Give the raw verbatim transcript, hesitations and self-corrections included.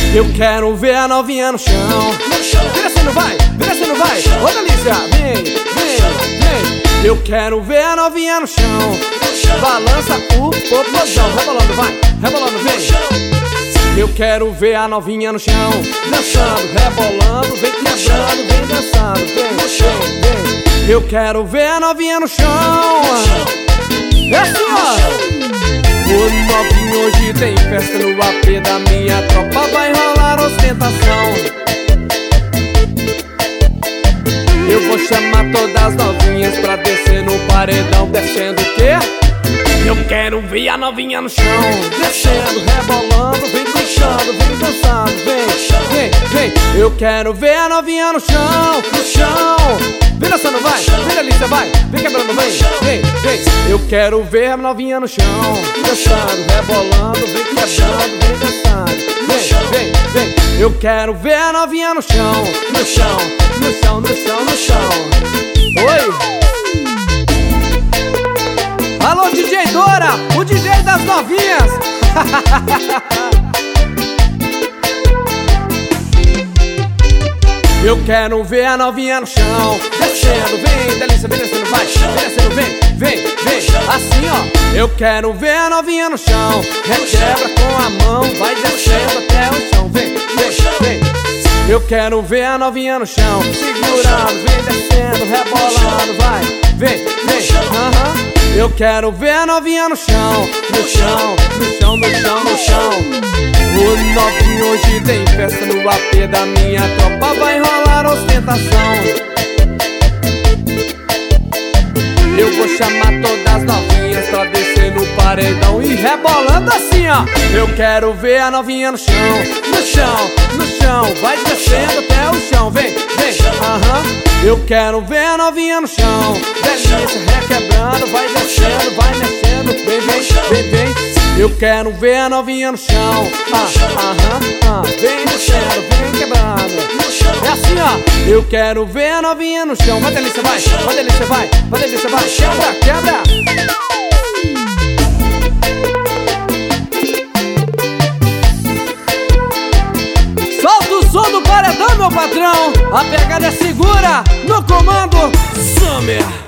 Eu quero ver a novinha no chão. Vira se não vai, vira se não vai. Ô delícia, vem, vem, vem. Eu quero ver a novinha no chão. Balança o popozão, rebolando, vai, rebolando, vem. Eu quero ver a novinha no chão, dançando, rebolando, vem quebrando, vem dançando, vem, vem, vem. Eu quero ver a novinha no chão. É assim, ó. O novinho hoje tem festa no A P da minha tropa, vai rolar ostentação. Eu vou chamar todas as novinhas pra descer no paredão. Descendo o quê? Eu quero ver a novinha no chão, descendo, rebolando, vem puxando, vem dançando, vem, vem, vem. Eu quero ver a novinha no chão, no chão. Vem dançando, vai, vem delícia, vai, vem quebrando, vem, vem, vem. Eu quero ver a novinha no chão, dançando, rebolando, vem quebrando, vem dançando, vem, vem, vem. Eu quero ver a novinha no chão, no chão, no chão, no chão, no chão. Oi! Alô, D J Dora, o D J das novinhas. Eu quero ver a novinha no chão, descendo, vem, delícia, vem descendo, vai, vem descendo, vem, vem, vem. Assim, ó, eu quero ver a novinha no chão, requebra com a mão, vai descendo até o chão, vem, vem, vem. Eu quero ver a novinha no chão, segurando, vem descendo, rebolando, vai, vem, vem, aham. Uh-huh. Eu quero ver a novinha no chão, no chão, no chão, no chão, no chão. O novinho hoje tem festa no A P da minha tropa, vai rolar ostentação. Eu vou chamar todas as novinhas pra descer no paredão e rebolando assim, ó. Eu quero ver a novinha no chão, no chão, no chão, vai descendo até o chão, vem, vem, aham. Uh-huh. Eu quero ver a novinha no chão, delícia, requebrando, vai descendo, vai mexendo, vem, vem, vem, vem. Eu quero ver a novinha no chão, ah, aham, ah, vem descendo, vem quebrando. É assim, ó. Eu quero ver a novinha no chão, vai delícia, vai, vai delícia, vai, vai delícia, vai, quebra, quebra. Solta o som do paredão, meu patrão. A pegada é segura, no comando Summer.